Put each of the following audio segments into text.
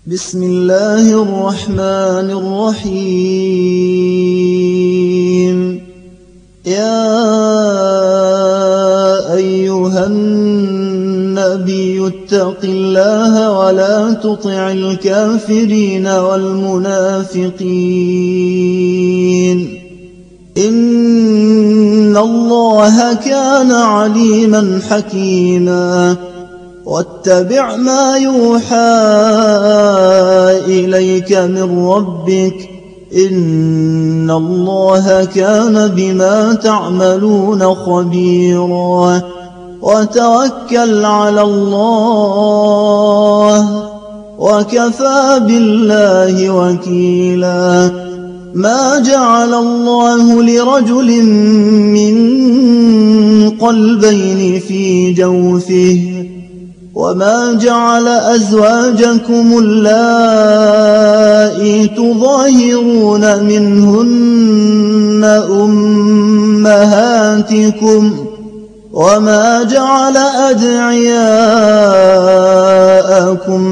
بسم الله الرحمن الرحيم. يا أيها النبي اتق الله ولا تطع الكافرين والمنافقين إن الله كان عليما حكيما. واتبع ما يوحى إليك من ربك إن الله كان بما تعملون خبيرا. وتوكل على الله وكفى بالله وكيلا. ما جعل الله لرجل من قلبين في جوفه وما جعل أزواجكم اللائي تظاهرون منهن أمهاتكم وما جعل أدعياءكم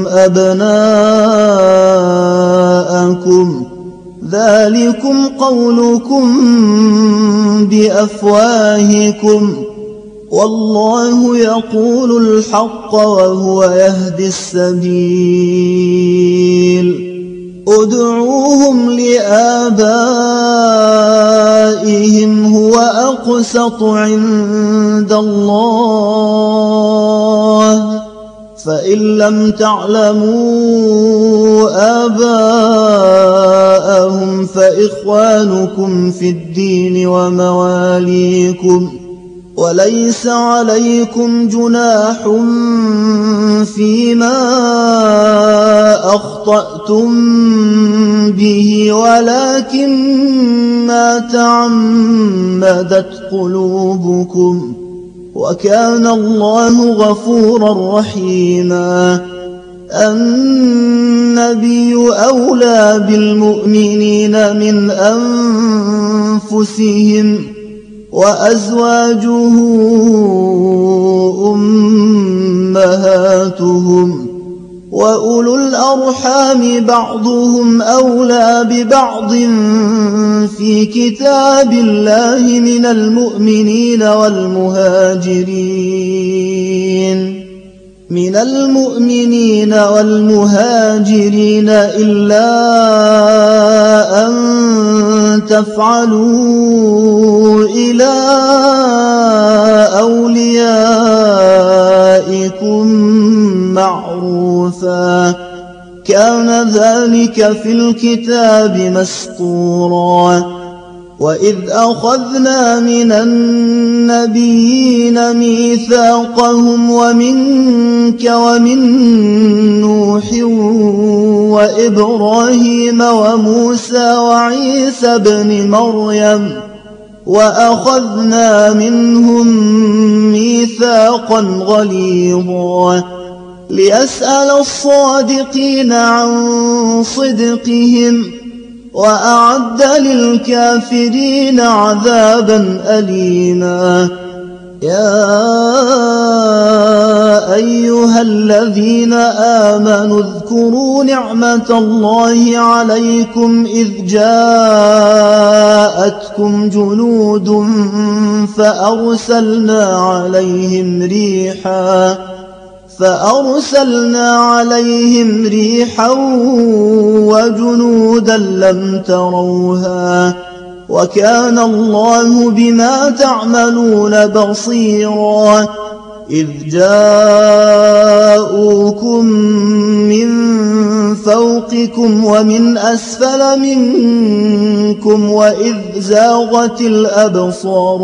أبناءكم ذلكم قولكم بأفواهكم والله يقول الحق وهو يهدي السبيل. ادعوهم لآبائهم هو أقسط عند الله فإن لم تعلموا آباءهم فإخوانكم في الدين ومواليكم وليس عليكم جناح فيما أخطأتم به ولكن ما تعمدت قلوبكم وكان الله غفورا رحيما. النبي أولى بالمؤمنين من أنفسهم وأزواجه أمهاتهم وأولو الأرحام بعضهم أولى ببعض في كتاب الله من المؤمنين والمهاجرين إلا أن تفعلوا إلى أوليائكم معروفا كان ذلك في الكتاب مسطورا. وإذ أخذنا من النبيين ميثاقهم ومنك ومن نوح وإبراهيم وموسى وعيسى ابن مريم وأخذنا منهم ميثاقا غليظا ليسأل الصادقين عن صدقهم وأعد للكافرين عذابا أليما. يا أيها الذين آمنوا اذكروا نعمة الله عليكم إذ جاءتكم جنود فأرسلنا عليهم ريحا وجنودا لم تروها وكان الله بما تعملون بصيرا. إذ جاءوكم من فوقكم ومن أسفل منكم وإذ زاغت الأبصار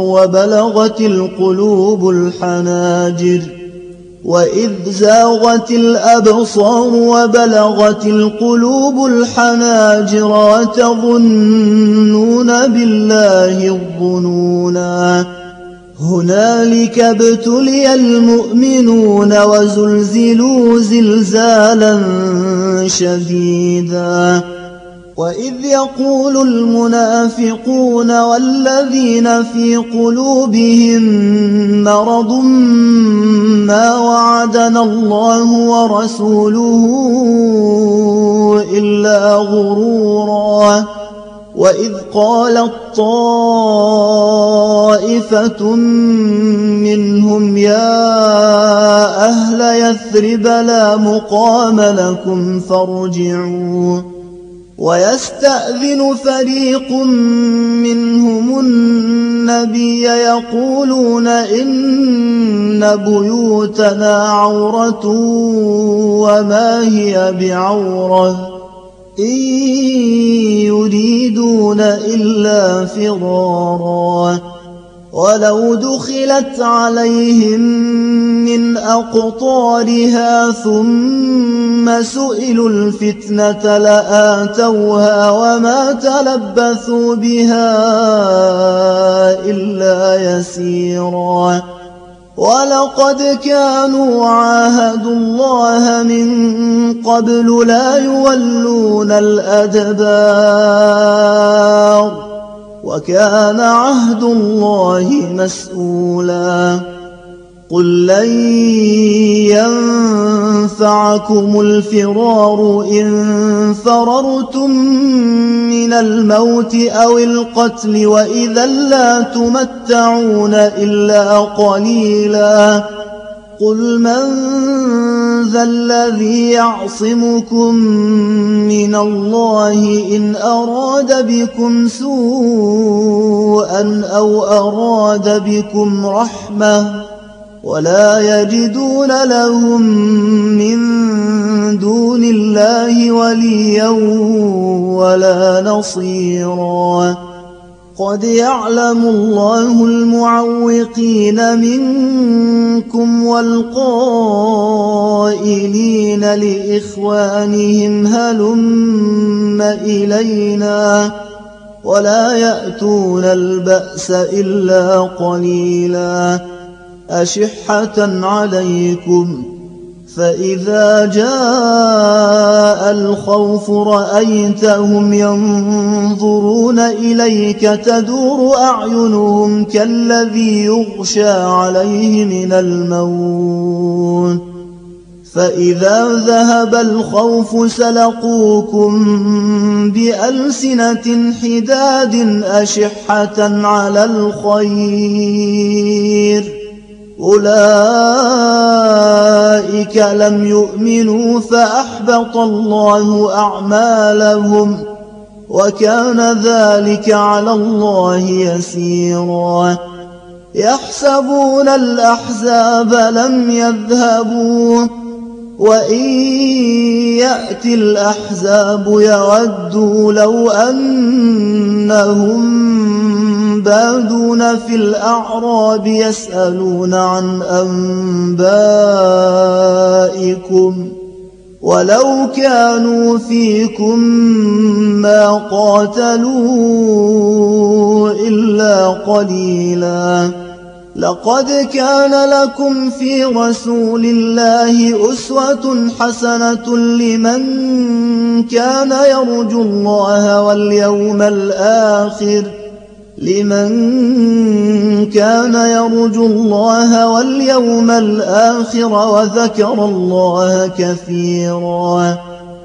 وبلغت القلوب الحناجر وتظنون بالله الظنونا. هنالك ابتلي المؤمنون وزلزلوا زلزالا شديدا. وإذ يقول المنافقون والذين في قلوبهم مرض ما وعدنا الله ورسوله غرورا. وإذ قالت طائفة منهم يا أهل يثرب لا مقام لكم فارجعوا. ويستأذن فريق منهم النبي يقولون إن بيوتنا عورة وما هي بعورة إن يريدون إلا فرارا. ولو دخلت عليهم من أقطارها ثم سئلوا الفتنة لآتوها وما تلبثوا بها إلا يسيرا. ولقد كانوا عاهدوا الله من قبل لا يولون الأدبار وكان عهد الله مسؤولا. قل لن ينفعكم الفرار إن فررتم من الموت أو القتل وإذا لا تمتعون إلا قليلا. قل من ذا الذي يعصمكم من الله إن أراد بكم سوءا أو أراد بكم رحمة ولا يجدون لهم من دون الله وليا ولا نصيرا. قد يعلم الله المعوقين منكم والقائلين لإخوانهم هلم إلينا ولا يأتون البأس إلا قليلا. أشحة عليكم فإذا جاء الخوف رأيتهم ينظرون إليك تدور أعينهم كالذي يغشى عليه من الموت فإذا ذهب الخوف سلقوكم بألسنة حداد أشحة على الخير أولئك لم يؤمنوا فأحبط الله أعمالهم وكان ذلك على الله يسيرا. يحسبون الأحزاب لم يذهبوا وإن يأتي الأحزاب يودوا لو أنهم بادون في الأعراب يسألون عن أنبائكم ولو كانوا فيكم ما قاتلوا إلا قليلا. لقد كان لكم في رسول الله أسوة حسنة لمن كان يرجو الله واليوم الآخر وذكر الله كثيرا.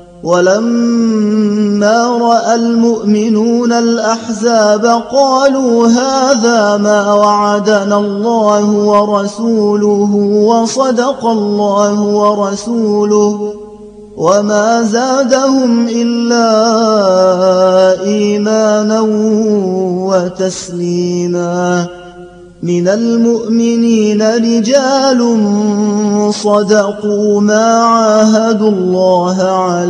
ولما رأى المؤمنون الأحزاب قالوا هذا ما وعدنا الله ورسوله وصدق الله ورسوله وما زادهم إلا إيمانا وتسليما. من المؤمنين رجال صدقوا ما عاهدوا الله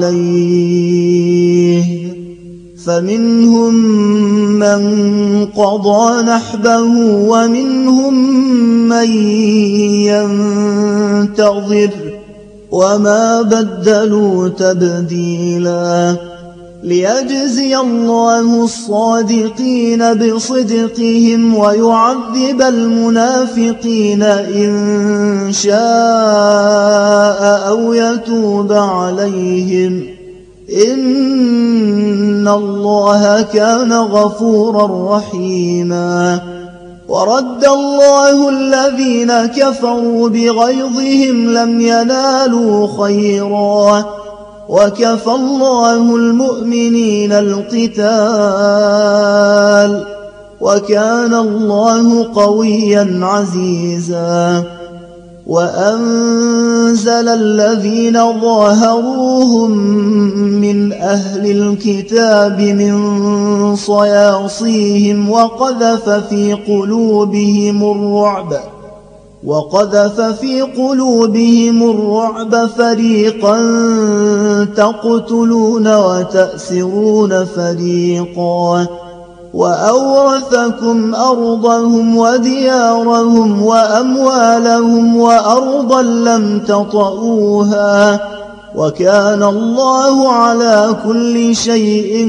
عليه فمنهم من قضى نحبه ومنهم من ينتظر وما بدلوا تبديلا. ليجزي الله الصادقين بصدقهم ويعذب المنافقين إن شاء أو يتوب عليهم إن الله كان غفورا رحيما. ورد الله الذين كفروا بغيظهم لم ينالوا خيرا وكفى الله المؤمنين القتال وكان الله قويا عزيزا وأنزل الذين ظاهروهم من أهل الكتاب من صياصيهم وقذف في قلوبهم الرعب فريقا تقتلون وتأسرون فريقا وأورثكم أرضهم وديارهم وأموالهم وأرضا لم تطئوها وكان الله على كل شيء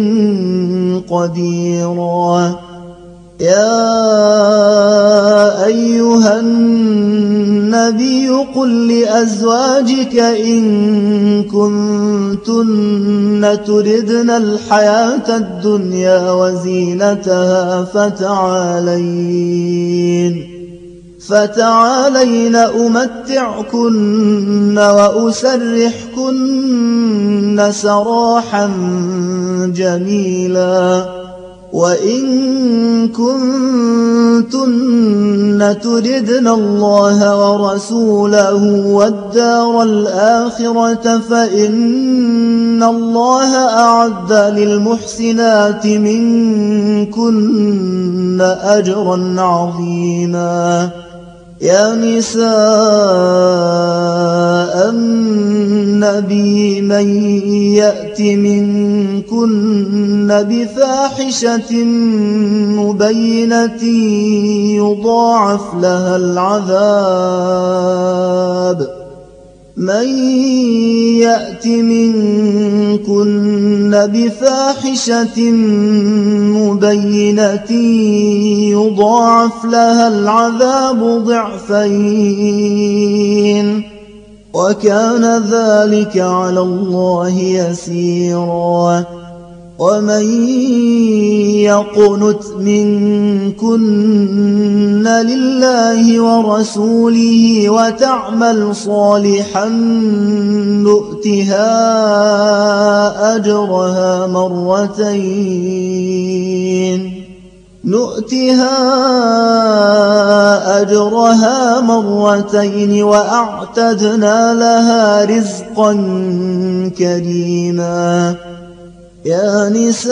قديرا يا أيها النبي قل لأزواجك إن كنتن تردن الحياة الدنيا وزينتها فتعالين أمتعكن وأسرحكن سراحا جميلا وإن كنتن تردن الله ورسوله والدار الآخرة فإن الله أعد للمحسنات منكن أجرا عظيما يا نساء النبي من يأت منكن بفاحشة مبينة يضاعف لها العذاب ضعفين وكان ذلك على الله يسيرا ومن يقنت منكن لله ورسوله وتعمل صالحا نؤتها أجرها مرتين وأعتدنا لها رزقا كريما يا نساء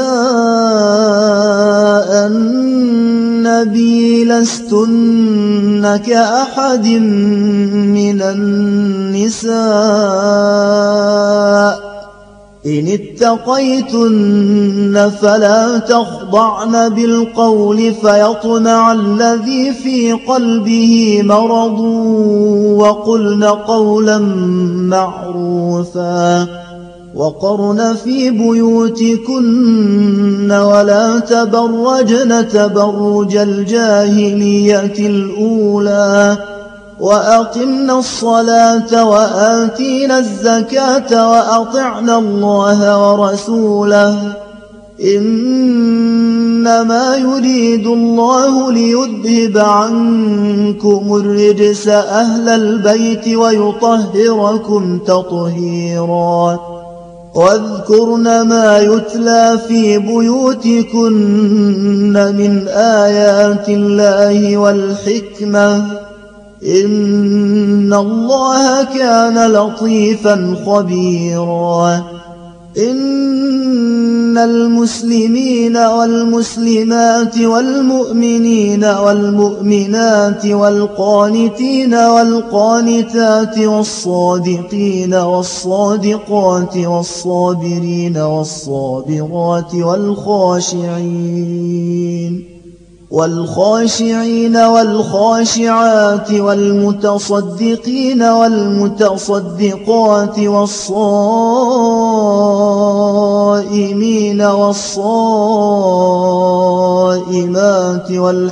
النبي لستن كأحد من النساء إن اتقيتن فلا تخضعن بالقول فيطمع الذي في قلبه مرض وقلن قولا معروفا وقرن في بيوتكن ولا تبرجن تبرج الجاهلية الأولى وأقمنا الصلاة وآتينا الزكاة وأطعنا الله ورسوله إنما يريد الله ليذهب عنكم الرجس أهل البيت ويطهركم تطهيرا واذكرن ما يتلى في بيوتكن من آيات الله والحكمة إن الله كان لطيفا خبيرا إن المسلمين والمسلمات والمؤمنين والمؤمنات والقانتين والقانتات والصادقين والصادقات والصابرين والصابرات والخاشعين والخاشعات والمتصدقين والمتصدقات والصائمين والصائمات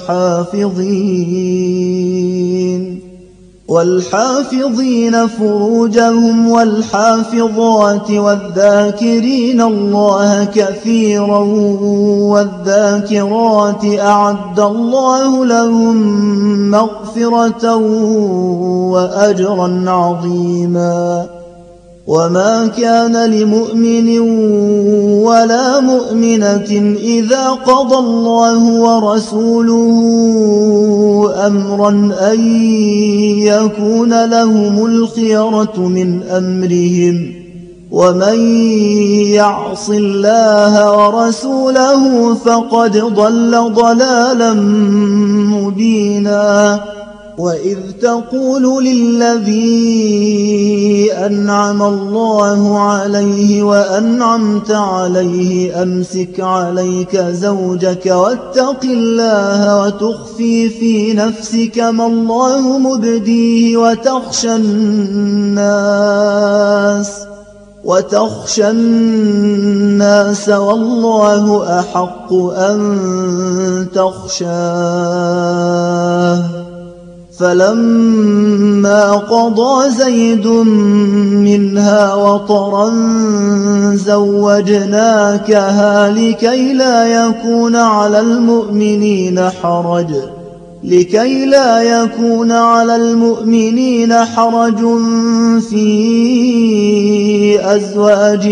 والحافظين فروجهم والحافظات والذاكرين الله كثيرا والذاكرات أعد الله لهم مغفرة وأجرا عظيما وما كان لمؤمن ولا مؤمنة إذا قضى الله ورسوله أمرا أن يكون لهم الخيرة من أمرهم ومن يعص الله ورسوله فقد ضل ضلالا مبينا وإذ تقول للذي أنعم الله عليه وأنعمت عليه أمسك عليك زوجك واتق الله وتخفي في نفسك ما الله مبديه وتخشى الناس والله أحق أن تخشاه فلما قضى زيد منها وطرا زوجناكها لكي لا يكون على المؤمنين حرج في أزواج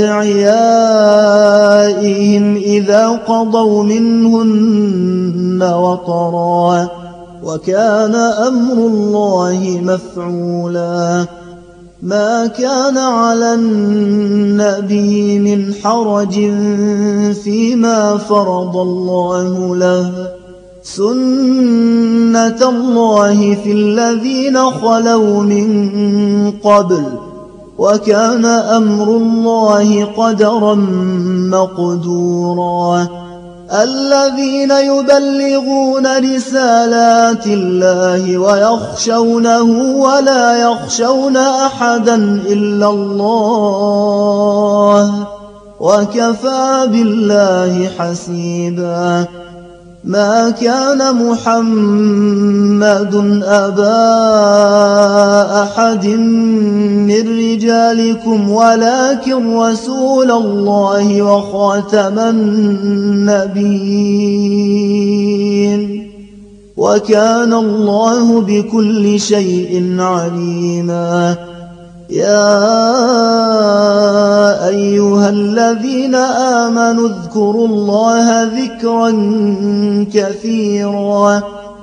أدعيائهم إذا قضوا منهن وطرا وكان أمر الله مفعولا ما كان على النبي من حرج فيما فرض الله له سنة الله في الذين خلوا من قبل وكان أمر الله قدرا مقدورا الذين يبلغون رسالات الله ويخشونه ولا يخشون أحدا إلا الله وكفى بالله حسيبا ما كان محمد أبا أحد من رجالكم ولكن رسول الله وخاتم النبيين وكان الله بكل شيء عليما يا أيها الذين آمنوا اذكروا الله ذكرا كثيرا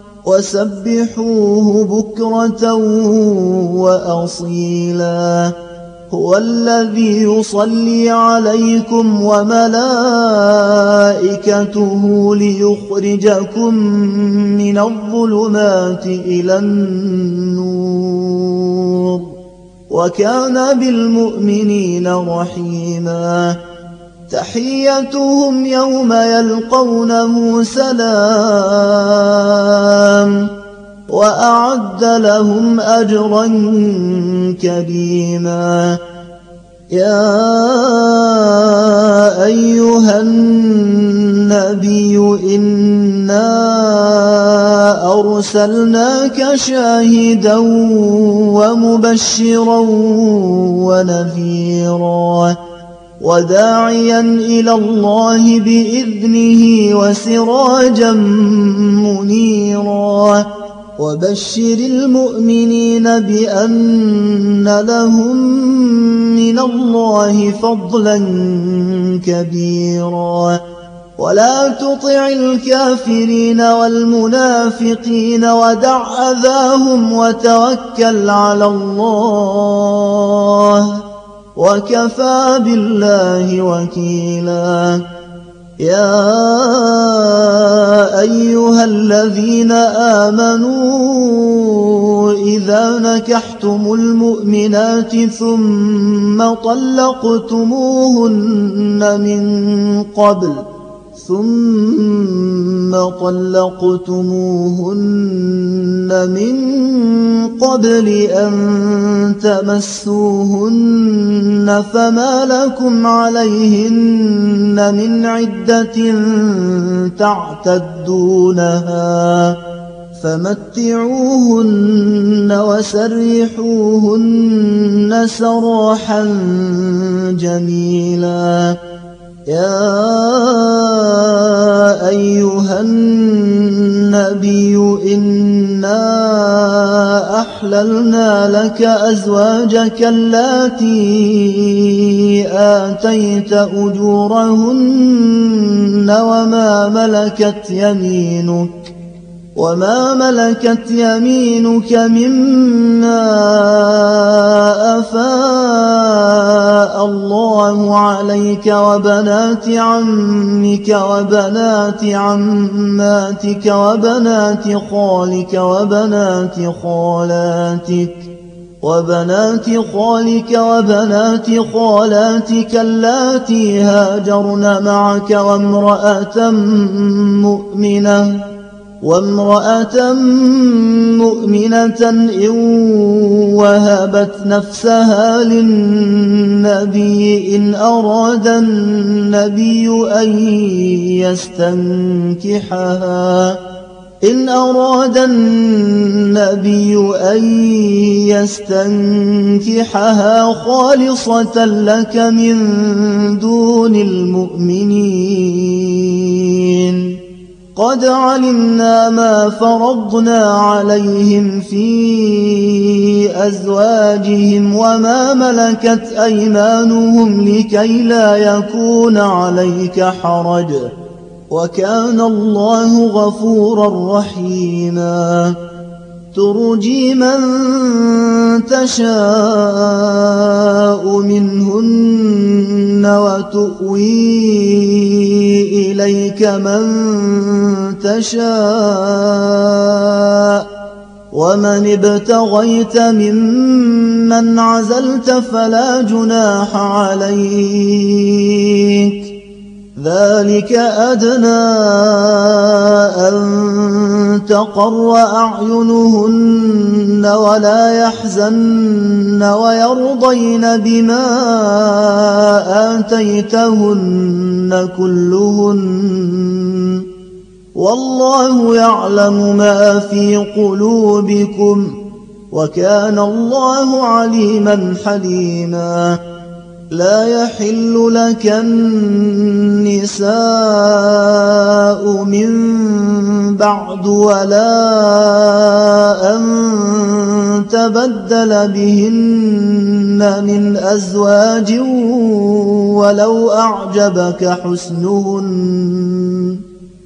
وسبحوه بكرة وأصيلا هو الذي يصلي عليكم وملائكته ليخرجكم من الظلمات إلى النور وكان بالمؤمنين رحيما تحيتهم يوم يلقونه سلام وأعد لهم أجرا كريما يا أيها النبي إنا أرسلناك شاهدا ومبشرا ونذيرا وداعيا إلى الله بإذنه وسراجا منيرا وبشر المؤمنين بأن لهم من الله فضلا كبيرا ولا تطع الكافرين والمنافقين ودع أذاهم وتوكل على الله وكفى بالله وكيلا يا أيها الذين آمنوا إذا نكحتم المؤمنات ثم طلقتموهن من قبل أن تمسوهن فما لكم عليهن من عدة تعتدونها فمتعوهن وسرحوهن سراحا جميلا يا أيها النبي إنا أحللنا لك أزواجك اللاتي آتيت أجورهن وما ملكت يمينك مما أفاء الله عليك وبنات عمك وبنات عماتك وبنات خالك وبنات خالاتك اللاتي هاجرن معك وامرأة مؤمنة إن وهبت نفسها للنبي إن أراد النبي أن يستنكحها خالصة لك من دون المؤمنين. قد علمنا ما فرضنا عليهم في أزواجهم وما ملكت أيمانهم لكي لا يكون عليك حرج، وكان الله غفورا رحيما. ترجي من تشاء منهن وتؤوي إليك من تشاء، ومن ابتغيت ممن عزلت فلا جناح عليك. ذلك أدنى أن تقر أعينهن ولا يحزن ويرضين بما آتيتهن كلهن، والله يعلم ما في قلوبكم، وكان الله عليما حليما. لا يحل لك النساء من بعد ولا أن تبدل بهن من أزواج ولو أعجبك حسنهن،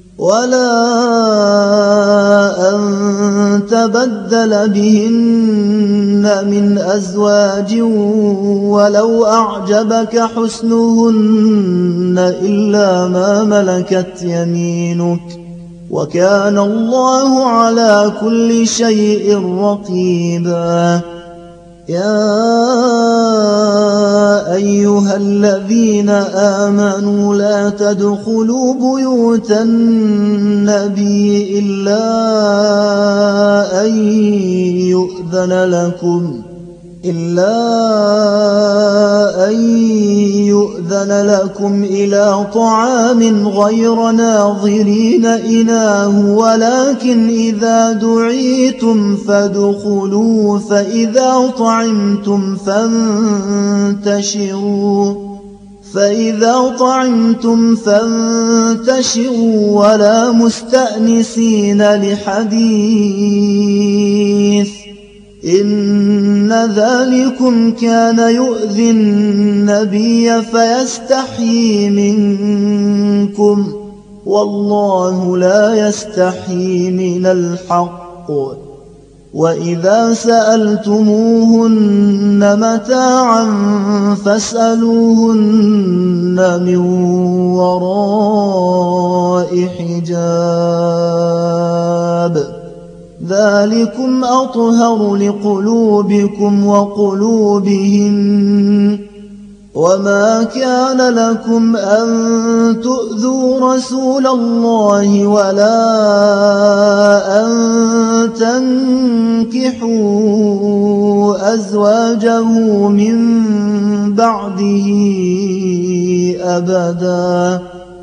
إلا ما ملكت يمينك، وكان الله على كل شيء رقيبا. يا أيها الذين آمنوا لا تدخلوا بيوت النبي إلا أن يؤذن لكم إلى طعام غير ناظرين إناه، ولكن إذا دعيتم فادخلوا، فإذا طعمتم فانتشروا ولا مستأنسين لحديث، إن ذلكم كان يؤذي النبي فيستحيي منكم، والله لا يستحيي من الحق. وإذا سألتموهن متاعا فاسألوهن من وراء حجاب، ذلكم أطهر لقلوبكم وقلوبهن. وما كان لكم أن تؤذوا رسول الله ولا أن تنكحوا أزواجه من بعده أبدا،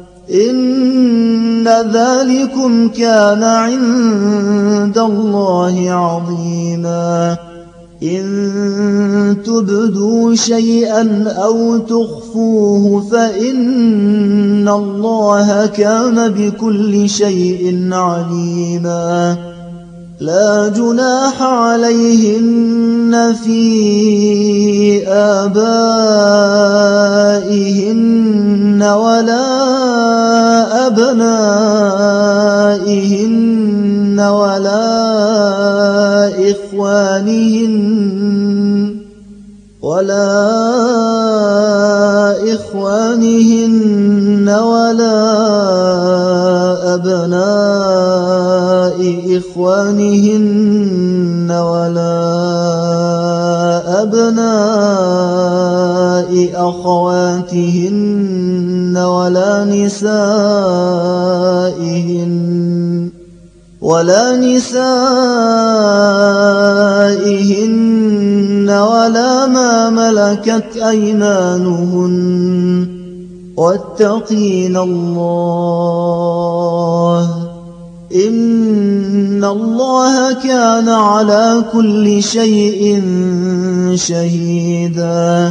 إن ذلكم كان عند الله عظيما. إن تبدوا شيئا أو تخفوه فإن الله كان بكل شيء عليما. لا جناح عليهن في آبائهن ولا أبنائهن ولا أبناء إخوانهن ولا أبناء أخواتهن ولا نسائهن ولا ما ملكت أيمانهن واتقين الله إن الله كان على كل شيء شهيدا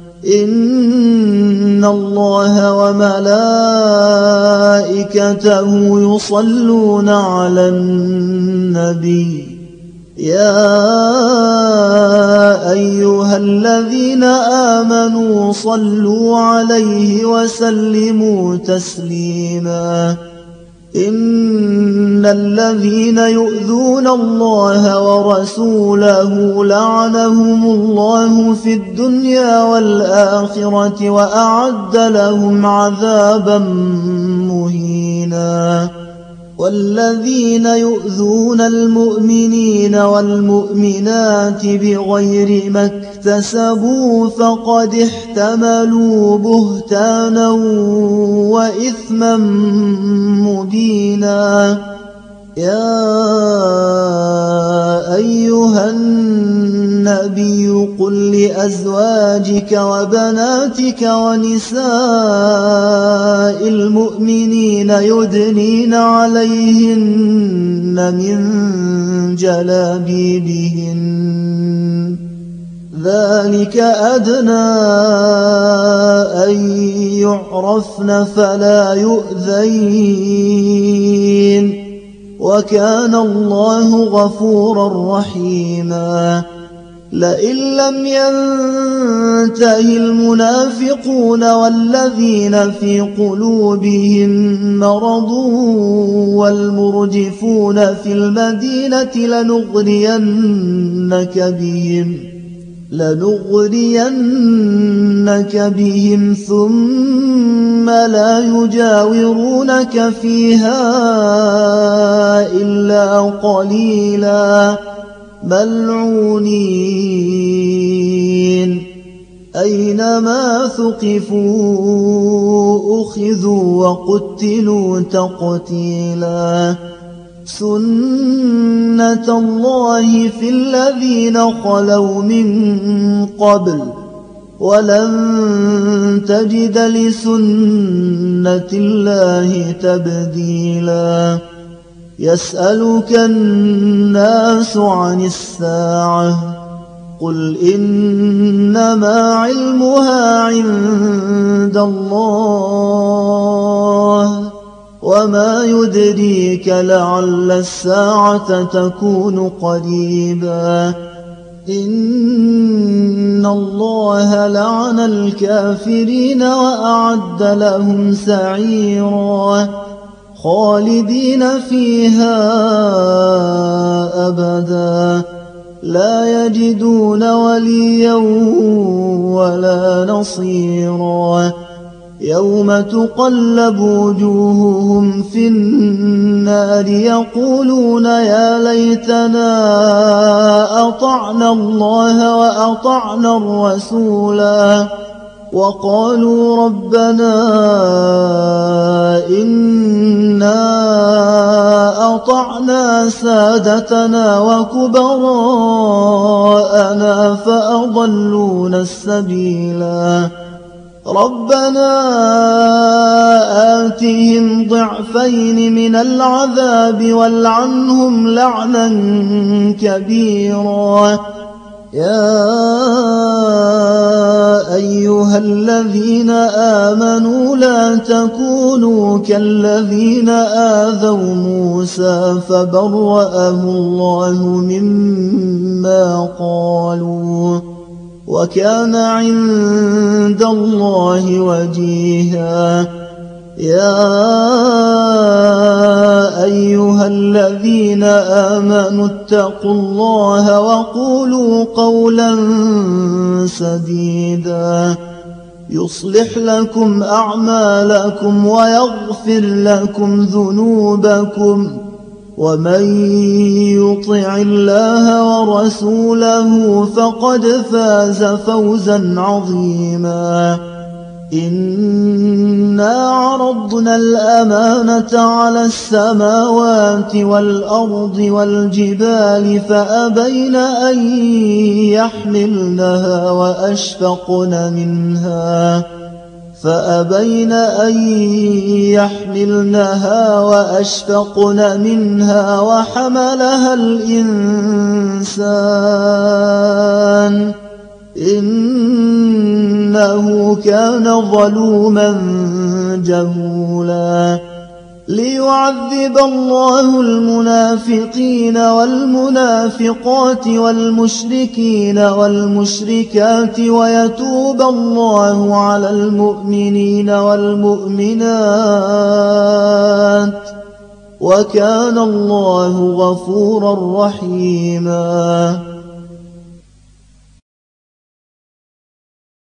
إن الله وملائكته يصلون على النبي يا أيها الذين آمنوا صلوا عليه وسلموا تسليما إن الذين يؤذون الله ورسوله لعنهم الله في الدنيا والآخرة وأعد لهم عذابا مهينا والذين يؤذون المؤمنين والمؤمنات بغير ما اكتسبوا فقد احتملوا بهتانا وإثما مبينا يا أيها النبي قل لأزواجك وبناتك ونساء المؤمنين يدنين عليهن من جلابيبهن ذلك أدنى أن يعرفن فلا يؤذين وكان الله غفورا رحيما لئن لم ينته المنافقون والذين في قلوبهم مرض والمرجفون في المدينة لنغرينك بهم ثم لا يجاورونك فيها إلا قليلا ملعونين أينما ثقفوا أخذوا وقتلوا تقتيلا سنة الله في الذين خلوا من قبل ولن تجد لسنة الله تبديلا يسألك الناس عن الساعة قل إنما علمها عند الله وما يدريك لعل الساعة تكون قريبا إن الله لعن الكافرين وأعد لهم سعيرا خالدين فيها أبدا لا يجدون وليا ولا نصيرا يوم تقلب وجوههم في النار يقولون يا ليتنا أطعنا الله وأطعنا الرسولا وقالوا ربنا إنا أطعنا سادتنا وكبراءنا فأضلونا السبيلا ربنا آتهم ضعفين من العذاب والعنهم لعنا كبيرا يا أيها الذين آمنوا لا تكونوا كالذين آذوا موسى فبرأه الله مما قالوا وكان عند الله وجيها. يا أيها الذين آمنوا اتقوا الله وقولوا قولا سديدا يصلح لكم أعمالكم ويغفر لكم ذنوبكم ومن يطع الله ورسوله فقد فاز فوزا عظيما. إنا عرضنا الأمانة على السماوات والأرض والجبال فأبين أن يحملنها وأشفقن منها وحملها الإنسان إنه كان ظلوما جهولا. ليعذب الله المنافقين والمنافقات والمشركين والمشركات ويتوب الله على المؤمنين والمؤمنات وكان الله غفورا رحيما.